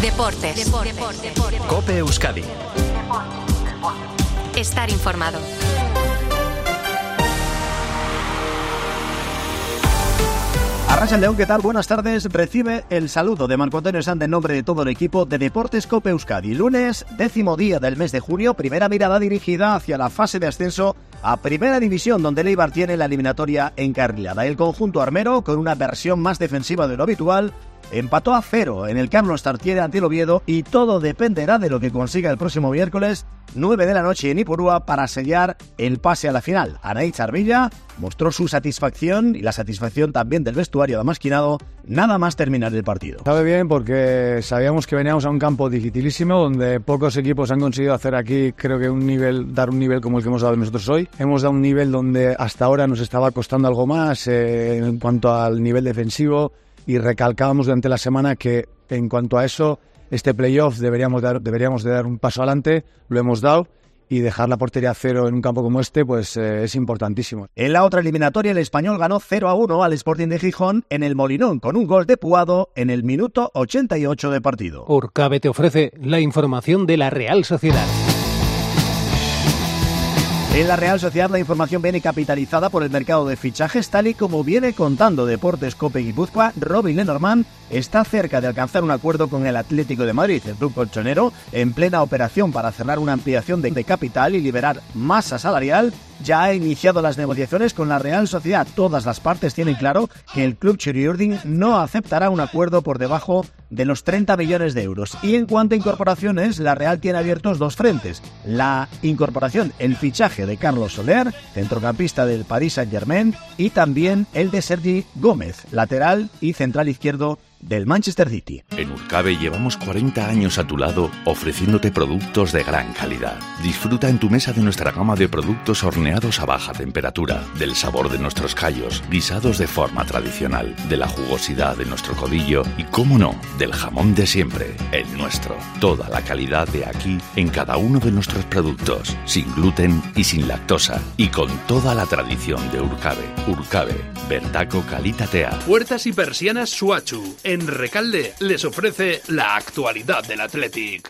Deportes. COPE Euskadi. Estar informado. Arrachaldeón, ¿qué tal? Buenas tardes. Recibe el saludo de Marco Antonio Sanz en nombre de todo el equipo de Deportes COPE Euskadi. Lunes, 10º día del mes de junio, primera mirada dirigida hacia la fase de ascenso a Primera División, donde el Eibar tiene la eliminatoria encarrilada. El conjunto armero, con una versión más defensiva de lo habitual, empató a 0 en el Carlos Tartiere ante el Oviedo y todo dependerá de lo que consiga el próximo miércoles, 9 de la noche en Ipurúa, para sellar el pase a la final. Anaïtz Arvilla mostró su satisfacción y la satisfacción también del vestuario damasquinado nada más terminar el partido. Sabe bien porque sabíamos que veníamos a un campo dificilísimo donde pocos equipos han conseguido hacer aquí, creo que dar un nivel como el que hemos dado nosotros hoy. Hemos dado un nivel donde hasta ahora nos estaba costando algo más en cuanto al nivel defensivo, y recalcábamos durante la semana que en cuanto a eso, este playoff deberíamos de dar un paso adelante. Lo hemos dado, y dejar la portería a 0 en un campo como este pues es importantísimo. En la otra eliminatoria, el Español ganó 0-1 al Sporting de Gijón en el Molinón, con un gol de Puado en el minuto 88 de partido. Urcabe te ofrece la información de la Real Sociedad. En la Real Sociedad la información viene capitalizada por el mercado de fichajes, tal y como viene contando Deportes COPE Guipúzcoa. Robin Lenormand está cerca de alcanzar un acuerdo con el Atlético de Madrid, el club colchonero, en plena operación para cerrar una ampliación de capital y liberar masa salarial. Ya ha iniciado las negociaciones con la Real Sociedad. Todas las partes tienen claro que el club Churiurdin no aceptará un acuerdo por debajo de los 30 millones de euros. Y en cuanto a incorporaciones, la Real tiene abiertos dos frentes. La incorporación, el fichaje de Carlos Soler, centrocampista del Paris Saint-Germain, y también el de Sergi Gómez, lateral y central izquierdo del Manchester City. En Urcabe llevamos 40 años a tu lado ofreciéndote productos de gran calidad. Disfruta en tu mesa de nuestra gama de productos horneados a baja temperatura, del sabor de nuestros callos, guisados de forma tradicional, de la jugosidad de nuestro codillo y, cómo no, del jamón de siempre, el nuestro. Toda la calidad de aquí en cada uno de nuestros productos, sin gluten y sin lactosa, y con toda la tradición de Urcabe. Urcabe, bertako kalitatea. Puertas y persianas Suachu. En Recalde les ofrece la actualidad del Athletic.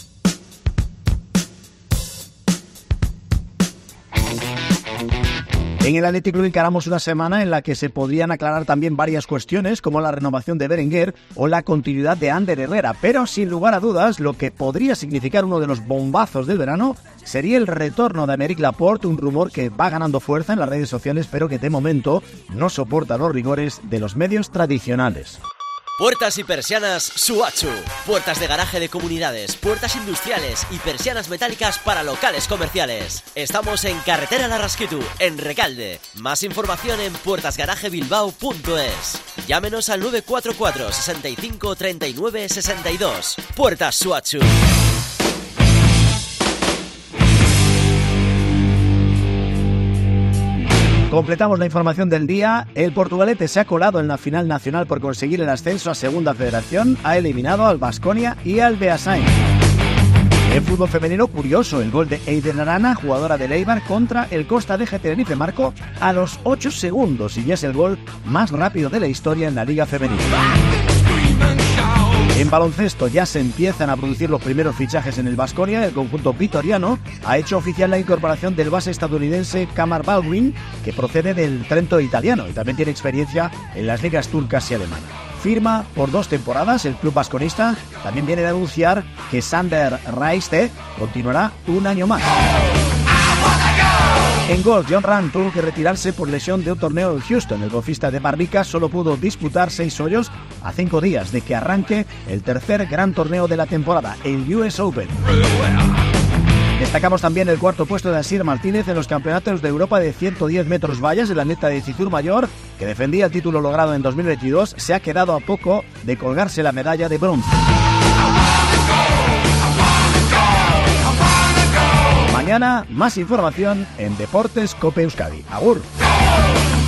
En el Athletic Club encaramos una semana en la que se podrían aclarar también varias cuestiones, como la renovación de Berenguer o la continuidad de Ander Herrera, pero sin lugar a dudas lo que podría significar uno de los bombazos del verano sería el retorno de Aymeric Laporte, un rumor que va ganando fuerza en las redes sociales, pero que de momento no soporta los rigores de los medios tradicionales. Puertas y persianas Suachu. Puertas de garaje de comunidades, puertas industriales y persianas metálicas para locales comerciales. Estamos en Carretera Larraskitu, en Recalde. Más información en puertasgarajebilbao.es. Llámenos al 944 65 39 62. Puertas Suachu. Completamos la información del día. El Portugalete se ha colado en la final nacional por conseguir el ascenso a Segunda Federación. Ha eliminado al Baskonia y al Beasain. En fútbol femenino, curioso, el gol de Eiden Arana, jugadora del Eibar, contra el Costa de Tenerife, marcó a los 8 segundos y ya es el gol más rápido de la historia en la Liga Femenina. En baloncesto ya se empiezan a producir los primeros fichajes en el Baskonia. El conjunto vitoriano ha hecho oficial la incorporación del base estadounidense Kamar Baldwin, que procede del Trento italiano y también tiene experiencia en las ligas turcas y alemanas. Firma por 2 temporadas. El club vasconista también viene de anunciar que Sander Raiste continuará un año más. En golf, John Ram tuvo que retirarse por lesión de un torneo en Houston. El golfista de Barbica solo pudo disputar 6 hoyos a 5 días de que arranque el tercer gran torneo de la temporada, el US Open. Destacamos también el cuarto puesto de Asier Martínez en los campeonatos de Europa de 110 metros vallas. El atleta de Cizur Mayor, que defendía el título logrado en 2022, se ha quedado a poco de colgarse la medalla de bronce. Mañana más información en Deportes COPE Euskadi. Agur.